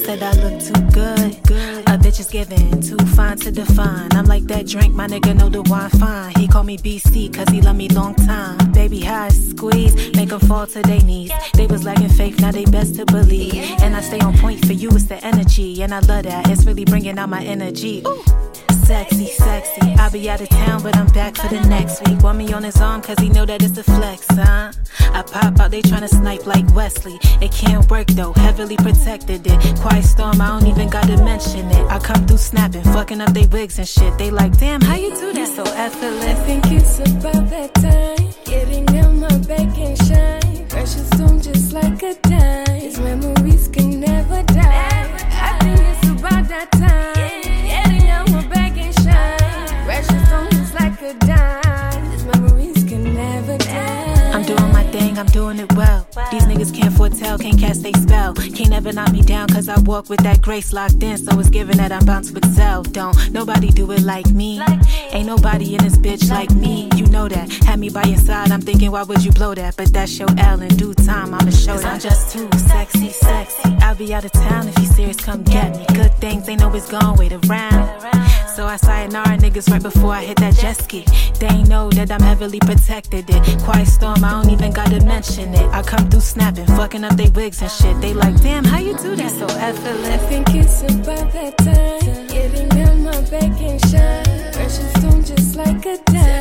said I look too good. A bitch is giving, too fine to define. I'm like that drink, my nigga know the wine fine. He call me BC, cause he love me long time. Baby, how I squeeze, make them fall to their knees. They was lacking faith, now they best to believe. And I stay on point for you, it's the energy. And I love that, it's really bringing out my energy. Ooh. Sexy, sexy. I'll be out of town, but I'm back for the next week. Want me on his arm, cause he know that it's a flex, huh? I pop out, they tryna snipe like Wesley. It can't work though, heavily protected it. Quiet storm, I don't even gotta mention it. I come through snapping, fucking up they wigs and shit. They like, damn, how you do that so effortless? I think it's about that time. Getting in my back and shine. Precious stone just like a dime. His memories can never die. I think it's about that time. Getting in my back and shine. Precious stone just like a dime. His memories can never die. I'm doing my thing, I'm doing it well. These niggas can't foretell, can't cast they spell. Can't ever knock me down, cause I walk with that grace locked in. So it's given that I'm bound to excel. Don't nobody do it like me. Ain't nobody in this bitch like me. You know that. Had me by your side, I'm thinking, why would you blow that? But that's your L in due time, I'ma show that. I'm just too sexy, sexy. I'll be out of town if you serious, come get me. Good things, they know it's gone, wait around. So I sayonara niggas right before I hit that jet ski. They know that I'm heavily protected it. Quiet storm, I don't even gotta mention it. I come through snapping, fucking up they wigs and shit. They like, damn, how you do that so effortless? I think it's about that time. Getting in my back and shine. Precious stone just like a dime.